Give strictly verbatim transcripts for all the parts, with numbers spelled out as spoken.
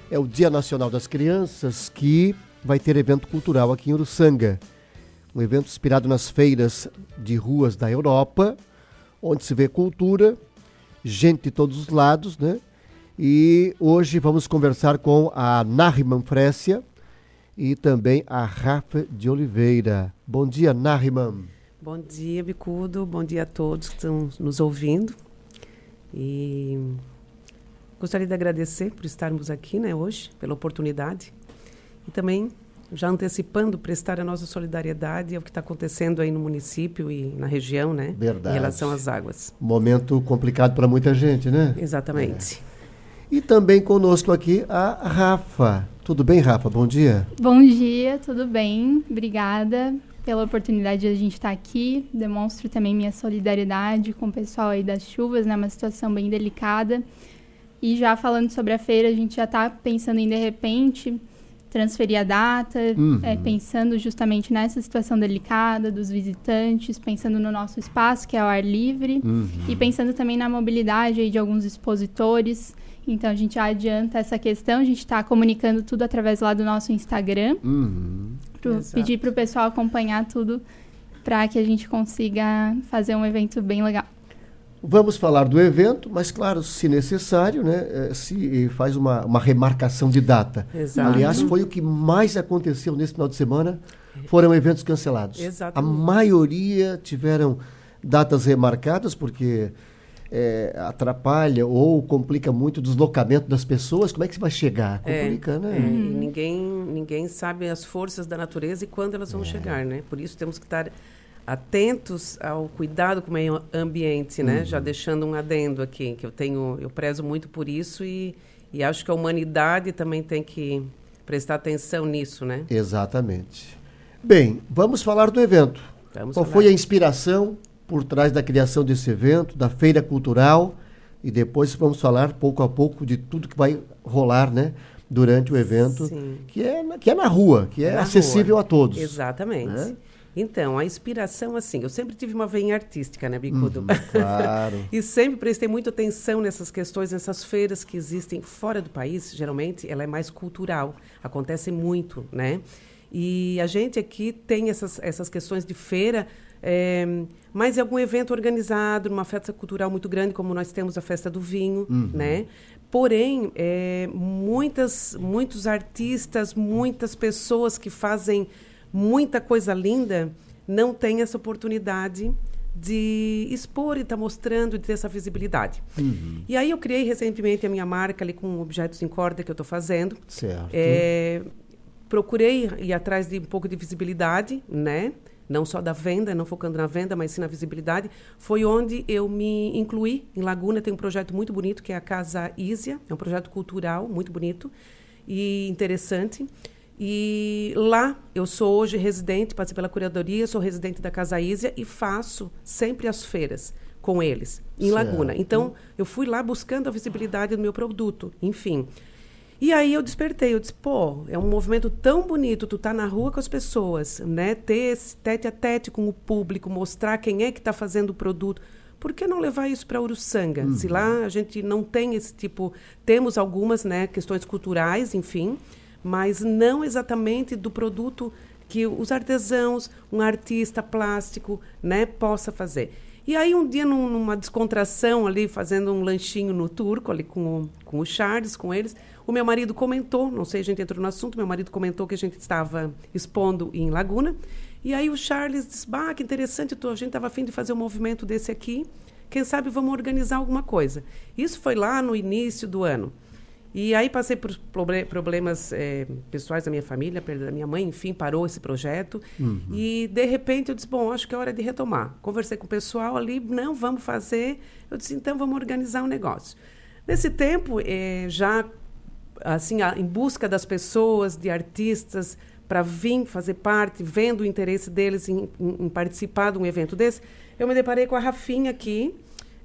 é o Dia Nacional das Crianças, que vai ter evento cultural aqui em Uruçanga. Um evento inspirado nas feiras de ruas da Europa, onde se vê cultura, gente de todos os lados, né? E hoje vamos conversar com a Nahriman Frécia e também a Rafa de Oliveira. Bom dia, Nahriman. Bom dia, Bicudo. Bom dia a todos que estão nos ouvindo. E gostaria de agradecer por estarmos aqui, né, hoje, pela oportunidade. E também, já antecipando, prestar a nossa solidariedade ao que está acontecendo aí no município e na região, né? Verdade. Em relação às águas. Momento complicado para muita gente, né? Exatamente. É. E também conosco aqui a Rafa. Tudo bem, Rafa? Bom dia. Bom dia, tudo bem? Obrigada pela oportunidade de a gente estar aqui. Demonstro também minha solidariedade com o pessoal aí das chuvas, né? Uma situação bem delicada. E já falando sobre a feira, a gente já está pensando em, de repente, transferir a data, uhum. é, pensando justamente nessa situação delicada dos visitantes, pensando no nosso espaço, que é ao ar livre, uhum. e pensando também na mobilidade aí de alguns expositores. Então, a gente já adianta essa questão, a gente está comunicando tudo através lá do nosso Instagram, uhum. pro, pedir para o pessoal acompanhar tudo para que a gente consiga fazer um evento bem legal. Vamos falar do evento, mas, claro, se necessário, né, se faz uma, uma remarcação de data. Exato. Aliás, foi o que mais aconteceu nesse final de semana, foram eventos cancelados. Exatamente. A maioria tiveram datas remarcadas, porque é, atrapalha ou complica muito o deslocamento das pessoas. Como é que você vai chegar? Complica, é, né? É, e ninguém, ninguém sabe as forças da natureza e quando elas vão é. chegar, né? Por isso temos que estar atentos ao cuidado com o meio ambiente, né? Uhum. Já deixando um adendo aqui, que eu tenho, eu prezo muito por isso e, e acho que a humanidade também tem que prestar atenção nisso, né? Exatamente. Bem, vamos falar do evento. Vamos Qual falar. foi a inspiração por trás da criação desse evento, da feira cultural, e depois vamos falar pouco a pouco de tudo que vai rolar, né, durante o evento, que é, que é na rua, que é, é acessível rua. a todos. Exatamente. Né? Então, a inspiração, assim, eu sempre tive uma veia artística, né, Bicudo? Uhum, claro. E sempre prestei muita atenção nessas questões, nessas feiras que existem fora do país, geralmente ela é mais cultural, acontece muito, né? E a gente aqui tem essas, essas questões de feira, é, mas é algum evento organizado, numa festa cultural muito grande, como nós temos a Festa do Vinho, uhum. né? Porém, é, muitas, muitos artistas, muitas pessoas que fazem muita coisa linda não têm essa oportunidade de expor e estar tá mostrando, de ter essa visibilidade. Uhum. E aí eu criei recentemente a minha marca ali com objetos em corda que eu estou fazendo. Certo. É, procurei ir atrás de um pouco de visibilidade, né? Não só da venda, não focando na venda, mas sim na visibilidade. Foi onde eu me incluí. Em Laguna tem um projeto muito bonito, que é a Casa Ísia. É um projeto cultural muito bonito e interessante. E lá eu sou hoje residente, passei pela curadoria, sou residente da Casa Ísia e faço sempre as feiras com eles, em certo. Laguna. Então, eu fui lá buscando a visibilidade do meu produto, enfim. E aí eu despertei, eu disse, pô, é um movimento tão bonito, tu tá na rua com as pessoas, né? Ter esse tete a tete com o público, mostrar quem é que está fazendo o produto. Por que não levar isso para Uruçanga? Uhum. Se lá a gente não tem esse tipo... Temos algumas, né, questões culturais, enfim, mas não exatamente do produto que os artesãos, um artista plástico, né, possa fazer. E aí, um dia, num, numa descontração ali, fazendo um lanchinho no Turco, ali com o, com o Charles, com eles, o meu marido comentou, não sei, a gente entrou no assunto, meu marido comentou que a gente estava expondo em Laguna, e aí o Charles disse, bah, que interessante, tô, a gente estava a fim de fazer um movimento desse aqui, quem sabe vamos organizar alguma coisa. Isso foi lá no início do ano. E aí passei por problemas é, pessoais da minha família, perda da minha mãe, enfim, parou esse projeto. Uhum. E, de repente, eu disse, bom, acho que é hora de retomar. Conversei com o pessoal ali, não, vamos fazer. Eu disse, então, vamos organizar um negócio. Nesse tempo, é, já assim, em busca das pessoas, de artistas, para vir fazer parte, vendo o interesse deles em, em, em participar de um evento desse, eu me deparei com a Rafinha aqui,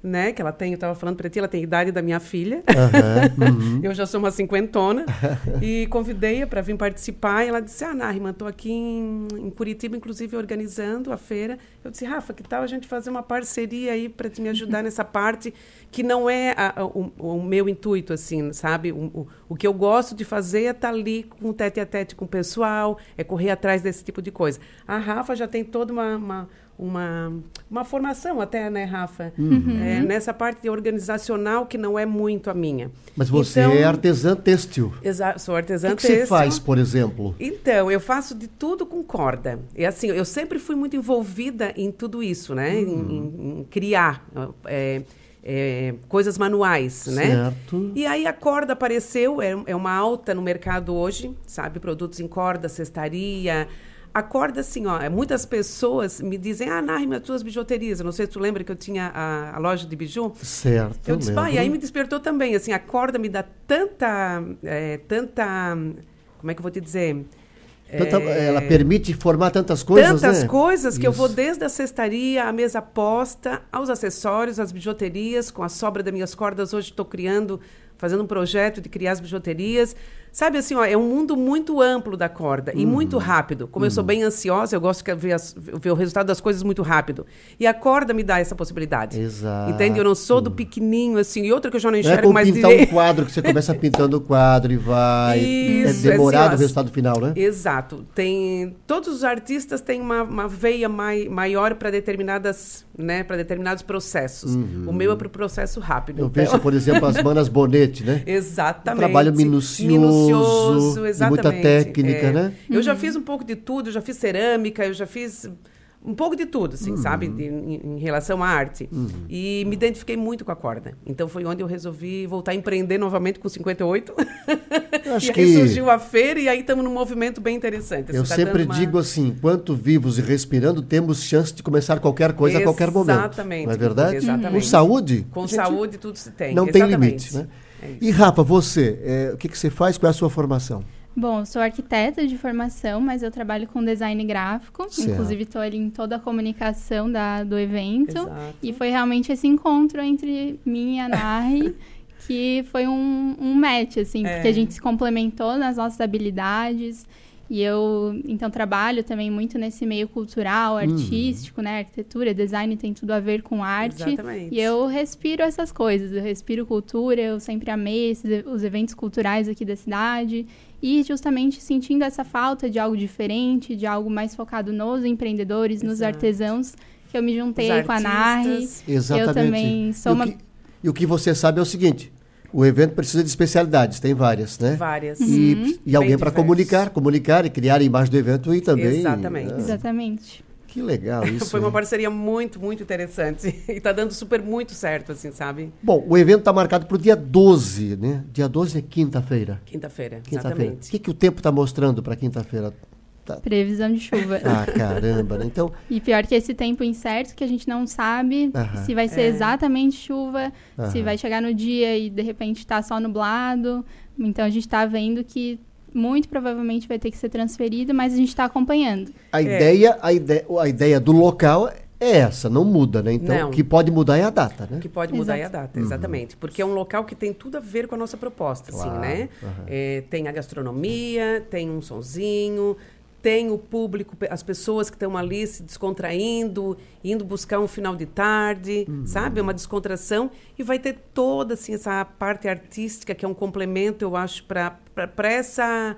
né? Que ela tem, eu estava falando para ti, ela tem a idade da minha filha. Uhum, uhum. Eu já sou uma cinquentona. E convidei-a para vir participar. E ela disse, ah, Nahima, estou aqui em, em Curitiba, inclusive, organizando a feira. Eu disse, Rafa, que tal a gente fazer uma parceria aí para te me ajudar nessa parte que não é a, a, o, o meu intuito, assim, sabe? O, o, o que eu gosto de fazer é estar ali com o tete a tete com o pessoal, é correr atrás desse tipo de coisa. A Rafa já tem toda uma... uma Uma, uma formação até, né, Rafa? Uhum. É, nessa parte organizacional que não é muito a minha. Mas você então, é artesã têxtil. Exa- sou artesã O que, que têxtil. você faz, por exemplo? Então, eu faço de tudo com corda. E assim, eu sempre fui muito envolvida em tudo isso, né? Em, em, em criar é, é, coisas manuais, né? Certo. E aí a corda apareceu, é, é uma alta no mercado hoje, sabe? Produtos em corda, cestaria... A corda, assim, ó, muitas pessoas me dizem, ah, Nahima, as tuas bijuterias. Eu não sei se tu lembra que eu tinha a, a loja de biju. Certo, Eu disse, pá, e aí me despertou também, assim, a corda me dá tanta, é, tanta, como é que eu vou te dizer? Tanta, É, ela permite formar tantas coisas, tantas né? coisas que Isso. eu vou desde a cestaria, a mesa posta, aos acessórios, às bijuterias, com a sobra das minhas cordas. Hoje estou criando, fazendo um projeto de criar as bijuterias. Sabe assim, ó, é um mundo muito amplo da corda e Uhum. muito rápido. Como uhum. eu sou bem ansiosa, eu gosto de ver, as, ver o resultado das coisas muito rápido. E a corda me dá essa possibilidade. Exato. Entende? Eu não sou do pequenininho, assim. E outra que eu já não Não é enxergo como mais pintar direito. um quadro, que você começa pintando o quadro e vai... Isso, é demorado assim, ó, o resultado final, né? Exato. Tem, todos os artistas têm uma, uma veia mai, maior para determinadas, né, para determinados processos. Uhum. O meu é para o processo rápido. Eu então... vejo, por exemplo, as manas Bonete, né? Exatamente. Um trabalho minucioso, Minucioso, e muita técnica, é. né? Eu já fiz um pouco de tudo, eu já fiz cerâmica, eu já fiz um pouco de tudo, assim, uhum. sabe? De, em, em relação à arte. Uhum. E me identifiquei muito com a corda. Então foi onde eu resolvi voltar a empreender novamente com cinquenta e oito. Acho e aí que... surgiu a feira e aí estamos num movimento bem interessante. Eu tá sempre uma... digo assim, enquanto vivos e respirando, temos chance de começar qualquer coisa a qualquer momento. Exatamente. Não é verdade? Exatamente. Com saúde? Com saúde tudo se tem. Não Exatamente. tem limite, né? É e Rafa, você, é, o que, que você faz? Qual é a sua formação? Bom, eu sou arquiteta de formação, mas eu trabalho com design gráfico. Certo. Inclusive, estou ali em toda a comunicação da, do evento. Exato. E foi realmente esse encontro entre mim e a Nahi que foi um, um match, assim, é. porque a gente se complementou nas nossas habilidades. E eu, então, trabalho também muito nesse meio cultural, artístico, uhum. né? Arquitetura, design tem tudo a ver com arte. Exatamente. E eu respiro essas coisas. Eu respiro cultura, eu sempre amei esses, os eventos culturais aqui da cidade. E justamente sentindo essa falta de algo diferente, de algo mais focado nos empreendedores, Exato. Nos artesãos, que eu me juntei aí com a Nahi. Exatamente. Eu também sou e uma... O que, e o que você sabe é o seguinte... O evento precisa de especialidades, tem várias, né? Várias. E, uhum. e alguém para comunicar, comunicar e criar a imagem do evento e também... Exatamente. Ah, Exatamente. Que legal isso. Foi uma hein? parceria muito, muito interessante. E está dando super muito certo, assim, sabe? Bom, o evento está marcado para o dia doze, né? Dia doze é quinta-feira. Quinta-feira, Quinta-feira. exatamente. O que, que o tempo está mostrando para quinta-feira? Tá. Previsão de chuva. Ah, caramba, né? Então... E pior que esse tempo incerto que a gente não sabe uh-huh. se vai ser é. exatamente chuva, uh-huh. se vai chegar no dia e de repente está só nublado. Então a gente está vendo que muito provavelmente vai ter que ser transferido, mas a gente está acompanhando. A, é. ideia, a, ideia, a ideia do local é essa, não muda, né? Então, não. o que pode mudar é a data, né? O que pode mudar Exato. É a data, exatamente. Uhum. Porque é um local que tem tudo a ver com a nossa proposta, claro. Assim, né? Uhum. É, tem a gastronomia, tem um sonzinho... Tem o público, as pessoas que estão ali se descontraindo, indo buscar um final de tarde, uhum. sabe? Uma descontração. E vai ter toda assim, essa parte artística, que é um complemento, eu acho, para essa,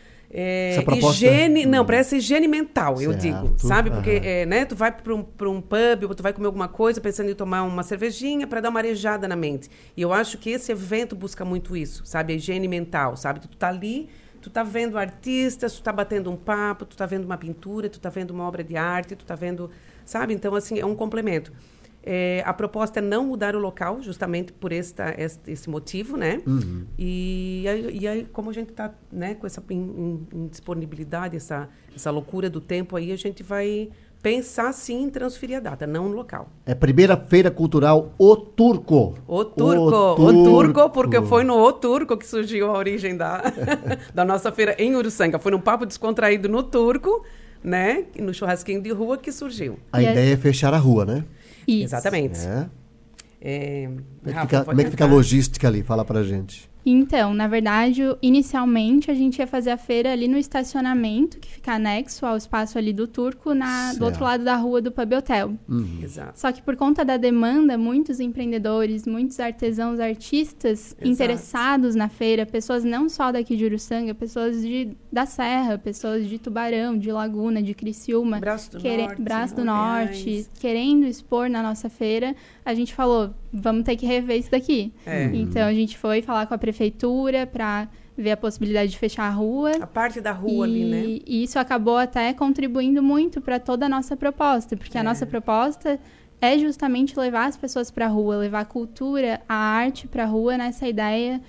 é, essa proposta... higiene... Uhum. Não, para essa higiene mental, certo. Eu digo, sabe? Porque uhum. é, né, tu vai para um, para um pub, ou tu vai comer alguma coisa, pensando em tomar uma cervejinha para dar uma arejada na mente. E eu acho que esse evento busca muito isso, sabe? A higiene mental, sabe? Tu tá ali... Tu tá vendo artistas, tu tá batendo um papo, tu tá vendo uma pintura, tu tá vendo uma obra de arte, tu tá vendo... Sabe? Então, assim, é um complemento. É, a proposta é não mudar o local, justamente por esta, este, esse motivo, né? Uhum. E, aí, e aí, como a gente tá, né, com essa indisponibilidade, essa, essa loucura do tempo aí, a gente vai... Pensar, sim, em transferir a data, não no local. É a primeira feira cultural O Turco. O Turco. O Turco, o Turco porque foi no O Turco que surgiu a origem da, da nossa feira em Uruçanga. Foi num papo descontraído no Turco, né? No churrasquinho de rua que surgiu. A e ideia é... é fechar a rua, né? Isso. Exatamente. É. É, Como é que Rafa, fica, pode como é que fica a entrar. logística ali? Fala pra gente. Então, na verdade, inicialmente a gente ia fazer a feira ali no estacionamento, que fica anexo ao espaço ali do Turco, na, do outro Certo. lado da rua do Pub Hotel. Uhum. Exato. Só que por conta da demanda, muitos empreendedores, muitos artesãos, artistas Exato. interessados na feira, pessoas não só daqui de Uruçanga, pessoas de, da Serra, pessoas de Tubarão, de Laguna, de Criciúma, Braço do quere- Norte, Braço do Orleans. Norte, querendo expor na nossa feira, a gente falou, vamos ter que rever isso daqui. É. Então a gente foi falar com a prefeitura para ver a possibilidade de fechar a rua. A parte da rua e, ali, né? e isso acabou até contribuindo muito para toda a nossa proposta, porque É. a nossa proposta é justamente levar as pessoas para a rua, levar a cultura, a arte para a rua nessa ideia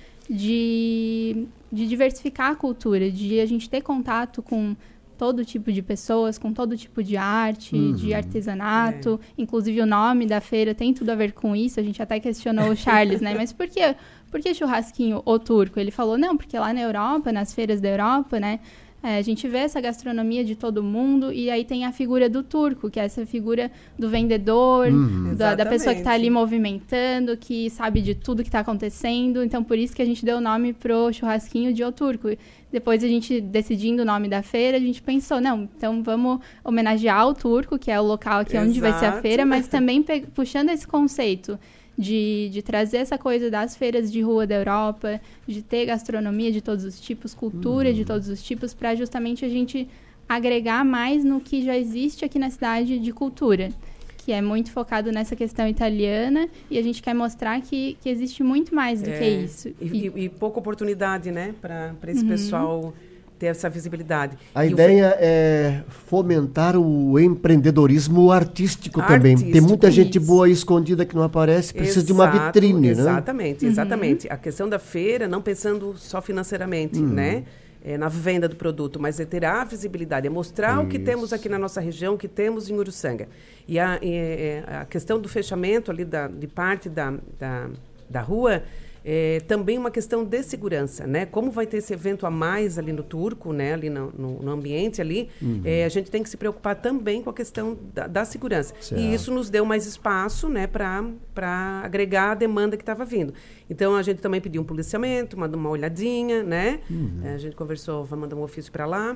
de, de diversificar a cultura, de a gente ter contato com todo tipo de pessoas, com todo tipo de arte, Uhum. de artesanato. Inclusive, o nome da feira tem tudo a ver com isso. A gente até questionou o Charles, né? Mas por que, por que churrasquinho o turco? Ele falou, não, porque lá na Europa, nas feiras da Europa, né? É, a gente vê essa gastronomia de todo mundo e aí tem a figura do turco, que é essa figura do vendedor, Uhum. da, da pessoa que está ali Exatamente. movimentando, que sabe de tudo que está acontecendo. Então, por isso que a gente deu o nome pro churrasquinho de O Turco. Depois, a gente, decidindo o nome da feira, a gente pensou, não, então vamos homenagear o turco, que é o local aqui onde vai ser a Exato. feira, mas também pe- puxando esse conceito de, de trazer essa coisa das feiras de rua da Europa, de ter gastronomia de todos os tipos, cultura de todos os tipos, para justamente a gente agregar mais no que já existe aqui na cidade de cultura, que é muito focado nessa questão italiana, e a gente quer mostrar que, que existe muito mais do É, que isso. E, e- e pouca oportunidade, né? Para esse Uhum. pessoal ter essa visibilidade. A E o ideia é fomentar o empreendedorismo artístico, também. Tem Artístico, muita gente isso. boa escondida que não aparece, precisa de uma Exato, vitrine, né? Exatamente, exatamente. A questão da feira, não pensando só financeiramente, né? É, na venda do produto, mas é ter a visibilidade, é mostrar o que temos aqui na nossa região, o que temos em Uruçanga. E a, e, é, a questão do fechamento ali da, de parte da, da, da rua é também uma questão de segurança, né? Como vai ter esse evento a mais ali no Turco, né? Ali no, no, no ambiente ali, é, a gente tem que se preocupar também com a questão da, da segurança. Certo. E isso nos deu mais espaço, né? Para agregar a demanda que estava vindo. Então, a gente também pediu um policiamento, uma, uma olhadinha, né? É, a gente conversou, vai mandar um ofício para lá.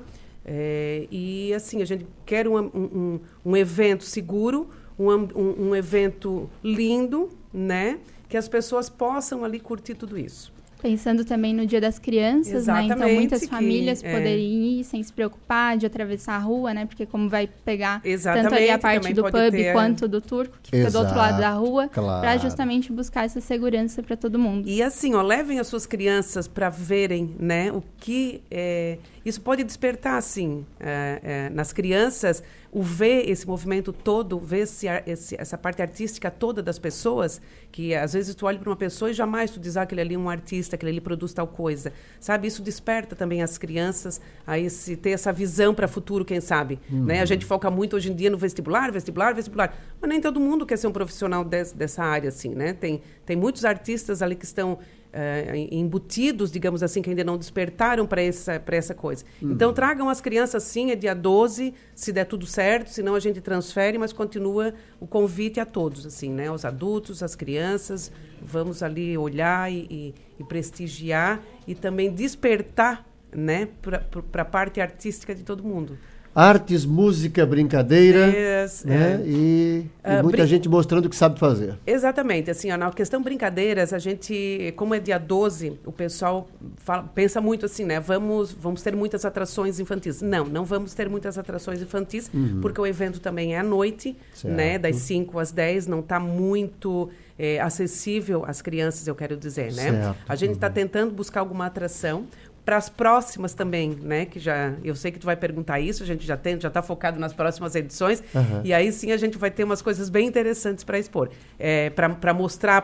É, e, assim, a gente quer um, um, um evento seguro, um, um, um evento lindo, né? Que as pessoas possam ali curtir tudo isso. Pensando também no Dia das Crianças, né? Então, Exatamente, muitas que, famílias é. poderiam ir sem se preocupar de atravessar a rua, né? Porque como vai pegar Exatamente, tanto ali a parte também do pode pub ter, quanto do turco, que fica do outro lado da rua, claro. para justamente buscar essa segurança para todo mundo. E assim, ó, levem as suas crianças para verem, né, o que é, isso pode despertar, assim, é, é, nas crianças, o ver esse movimento todo, ver esse, ar- esse, essa parte artística toda das pessoas, que às vezes tu olha para uma pessoa e jamais tu diz, ah, aquele ali é um artista, aquele ali produz tal coisa, sabe? Isso desperta também as crianças a esse, ter essa visão para o futuro, quem sabe, né? A gente foca muito hoje em dia no vestibular, vestibular, vestibular, mas nem todo mundo quer ser um profissional des, dessa área, assim, né? Tem, tem muitos artistas ali que estão eh, embutidos, digamos assim, que ainda não despertaram para essa, para essa coisa. Então, tragam as crianças, sim, é dia doze, se der tudo certo, senão a gente transfere, mas continua o convite a todos, assim, né? Aos adultos, às crianças, vamos ali olhar e, e, e prestigiar e também despertar, né, para a parte artística de todo mundo. Artes, música, brincadeira, Yes, né? é. E, e Ah, muita brin- gente mostrando o que sabe fazer. Exatamente, assim, ó, na questão brincadeiras, a gente, como é dia doze, o pessoal fala- pensa muito assim, né, vamos, vamos ter muitas atrações infantis. Não, não vamos ter muitas atrações infantis, porque o evento também é à noite, Certo. né, das cinco às dez, não está muito eh, acessível às crianças, eu quero dizer, né. Certo. A gente está tentando buscar alguma atração, para as próximas também, né? Que já, eu sei que tu vai perguntar isso, a gente já tem, já está focado nas próximas edições, Aham. e aí sim a gente vai ter umas coisas bem interessantes para expor, é, para mostrar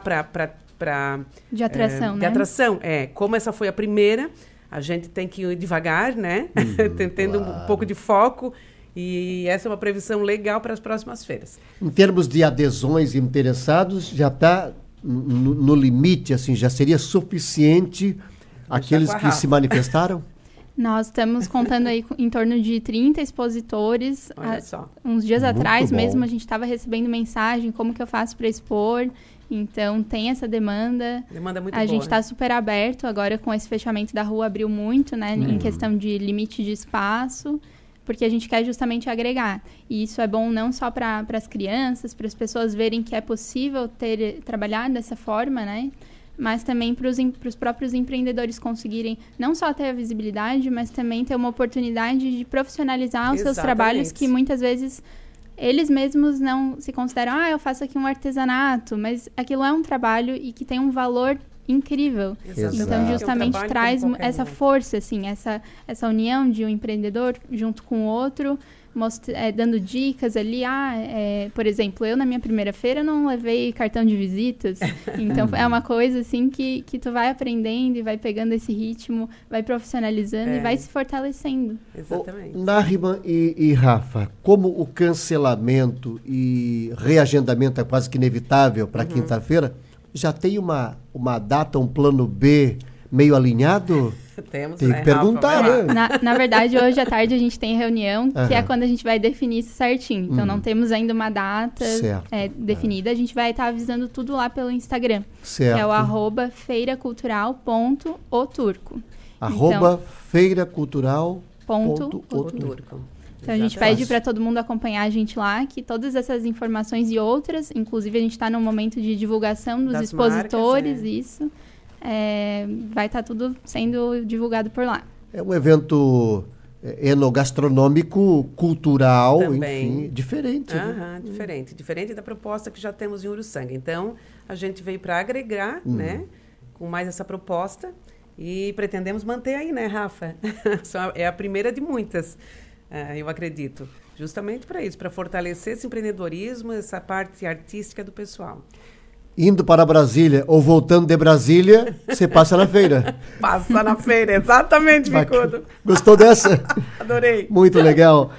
para De atração, é, né? de atração, é, como essa foi a primeira, a gente tem que ir devagar, né? Tendo um claro. pouco de foco, e essa é uma previsão legal para as próximas feiras. Em termos de adesões e interessados, já está no, no limite, assim, já seria suficiente aqueles com a que Rafa. se manifestaram? Nós estamos contando aí com- em torno de trinta expositores. Olha Ah, só. uns dias Muito atrás bom. mesmo a gente estava recebendo mensagem, como que eu faço para expor. Então tem essa demanda. Demanda muito A boa. gente está super aberto agora com esse fechamento da rua, abriu muito, né, em questão de limite de espaço, porque a gente quer justamente agregar. E isso é bom não só para as crianças, para as pessoas verem que é possível ter trabalhar dessa forma, né? Mas também para os próprios empreendedores conseguirem não só ter a visibilidade, mas também ter uma oportunidade de profissionalizar os seus Exatamente. trabalhos, que muitas vezes eles mesmos não se consideram, ah, eu faço aqui um artesanato, mas aquilo é um trabalho e que tem um valor incrível. Exatamente. Então, É um justamente trabalho traz como qualquer essa outro. força, assim, essa, essa união de um empreendedor junto com o outro, mostra, é, dando dicas ali. Ah, é, por exemplo, eu na minha primeira feira não levei cartão de visitas. Então, é uma coisa, assim, que, que tu vai aprendendo e vai pegando esse ritmo, vai profissionalizando É. e vai se fortalecendo. Exatamente. Nariman e, e Rafa, como o cancelamento e reagendamento é quase que inevitável para quinta-feira, já tem uma, uma data, um plano B meio alinhado? Temos, Tem né, que perguntar, Rafa? Vai lá. né? Na, na verdade, hoje à tarde a gente tem reunião, que é Aham. quando a gente vai definir isso certinho. Então, Hum. não temos ainda uma data Certo. é, definida. A gente vai estar avisando tudo lá pelo Instagram, Certo. que é o arroba feiracultural.oturco. Arroba feira cultural. Ponto Ponto oturco. Turco. Então, a gente Exatamente. pede para todo mundo acompanhar a gente lá, que todas essas informações e outras, inclusive a gente está no momento de divulgação dos Das expositores, marcas, é. isso, é, vai estar tudo sendo divulgado por lá. É um evento é, enogastronômico, cultural, Também. enfim, diferente. né? Aham, diferente. Diferente da proposta que já temos em Uruçanga. Então, a gente veio para agregar, Hum. né? Com mais essa proposta. E pretendemos manter aí, né, Rafa? Só é a primeira de muitas, ah, eu acredito. Justamente para isso, para fortalecer esse empreendedorismo, essa parte artística do pessoal. Indo para Brasília ou voltando de Brasília, você passa na feira. Passa na feira, exatamente, Bacana. Bicudo. Gostou dessa? Adorei. Muito legal.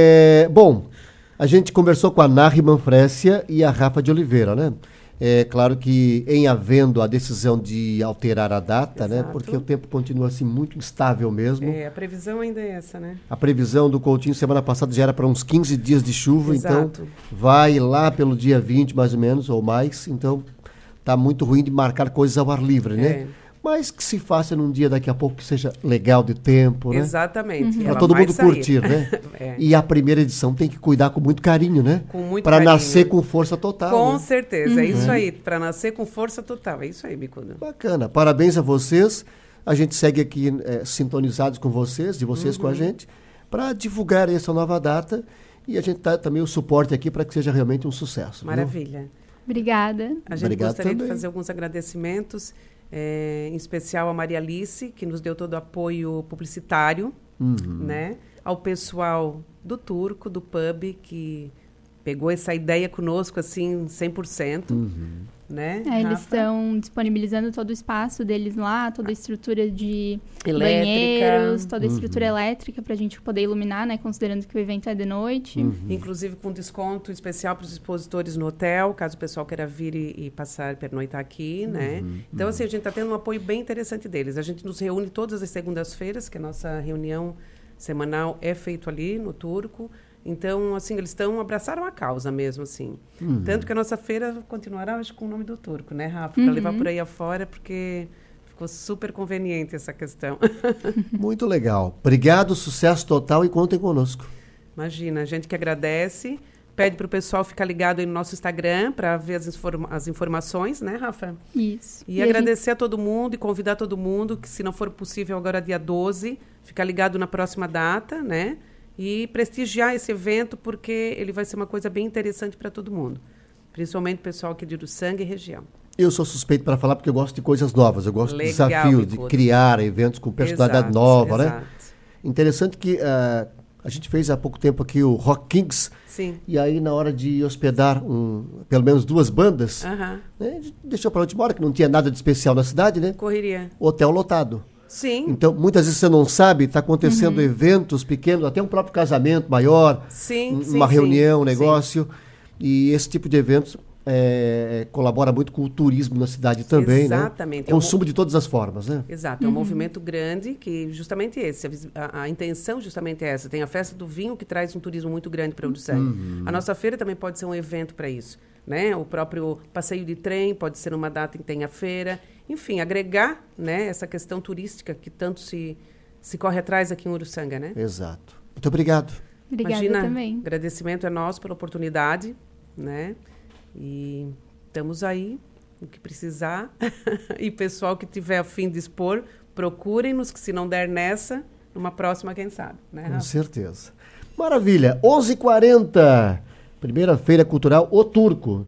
É, bom, a gente conversou com a Nari Manfrécia e a Rafa de Oliveira, né? É claro que em havendo a decisão de alterar a data, né? Exato. Porque o tempo continua assim muito instável mesmo. É, a previsão ainda é essa, né? A previsão do Coutinho semana passada já era para uns quinze dias de chuva, Exato. então vai lá pelo dia vinte mais ou menos, ou mais. Então tá muito ruim de marcar coisas ao ar livre, né? É. Mas que se faça num dia daqui a pouco que seja legal de tempo, né? Exatamente. Para Ela todo vai mundo sair. curtir, né? É. E a primeira edição tem que cuidar com muito carinho, né? Com muito Para carinho. nascer com força total. Com né? certeza, é isso aí. Para nascer com força total. É isso aí, Bicudo. Bacana. Parabéns a vocês. A gente segue aqui eh, sintonizados com vocês, de vocês Uhum. com a gente, para divulgar essa nova data. E a gente dá também o suporte aqui para que seja realmente um sucesso. viu? Maravilha. Obrigada. A gente Obrigado gostaria também. de fazer alguns agradecimentos, eh, em especial a Maria Alice, que nos deu todo o apoio publicitário, Uhum. né? Ao pessoal do Turco, do pub, que pegou essa ideia conosco, assim, cem por cento, Uhum. né? É, eles Rafa? estão disponibilizando todo o espaço deles lá, toda a estrutura de Elétrica. banheiros, toda a Uhum. estrutura elétrica para a gente poder iluminar, né? Considerando que o evento é de noite. Uhum. Inclusive com desconto especial para os expositores no hotel, caso o pessoal queira vir e, e passar, pernoitar aqui, né? Então, assim, a gente está tendo um apoio bem interessante deles. A gente nos reúne todas as segundas-feiras, que a nossa reunião semanal é feito ali no Turco. Então, assim, eles estão, abraçaram a causa mesmo, assim. Uhum. Tanto que a nossa feira continuará, acho, com o nome do Turco, né, Rafa? Para Uhum. levar por aí afora, porque ficou super conveniente essa questão. Muito legal. Obrigado, sucesso total e contem conosco. Imagina, a gente que agradece, pede para o pessoal ficar ligado aí no nosso Instagram para ver as, informa- as informações, né, Rafa? Isso. E, a agradecer a todo mundo e convidar todo mundo que, se não for possível agora dia doze, ficar ligado na próxima data, né? E prestigiar esse evento, porque ele vai ser uma coisa bem interessante para todo mundo. Principalmente o pessoal aqui de Uruçanga e região. Eu sou suspeito para falar porque eu gosto de coisas novas. Eu gosto Legal, de desafios, de Bicudo. criar eventos com personalidade Exato, nova, né? exato. Interessante que ah, a gente fez há pouco tempo aqui o Rock Kings. Sim. E aí, na hora de hospedar um, pelo menos duas bandas, Aham. né, a gente deixou para a última hora, que não tinha nada de especial na cidade, né? Correria. Hotel lotado. Sim. Então, muitas vezes você não sabe, está acontecendo eventos pequenos, até um próprio casamento maior, Sim, um- sim, uma sim, reunião, um sim. negócio. E esse tipo de eventos é, colabora muito com o turismo na cidade também, Exatamente. né? Consumo de todas as formas, né? Exato, é um uhum. movimento grande que justamente esse, a, a intenção justamente é essa. Tem a festa do vinho que traz um turismo muito grande para Uruçanga. Uhum. A nossa feira também pode ser um evento para isso, né? O próprio passeio de trem pode ser uma data em que tem a feira. Enfim, agregar, né, essa questão turística que tanto se, se corre atrás aqui em Uruçanga, né? Exato. Muito obrigado. Obrigada Imagina, também. Agradecimento é nosso pela oportunidade, né? E estamos aí, o que precisar. E pessoal que tiver a fim de expor, procurem-nos, que se não der nessa, numa próxima, quem sabe, né, Rafa? Com certeza. Maravilha. onze e quarenta, primeira Feira Cultural O Turco.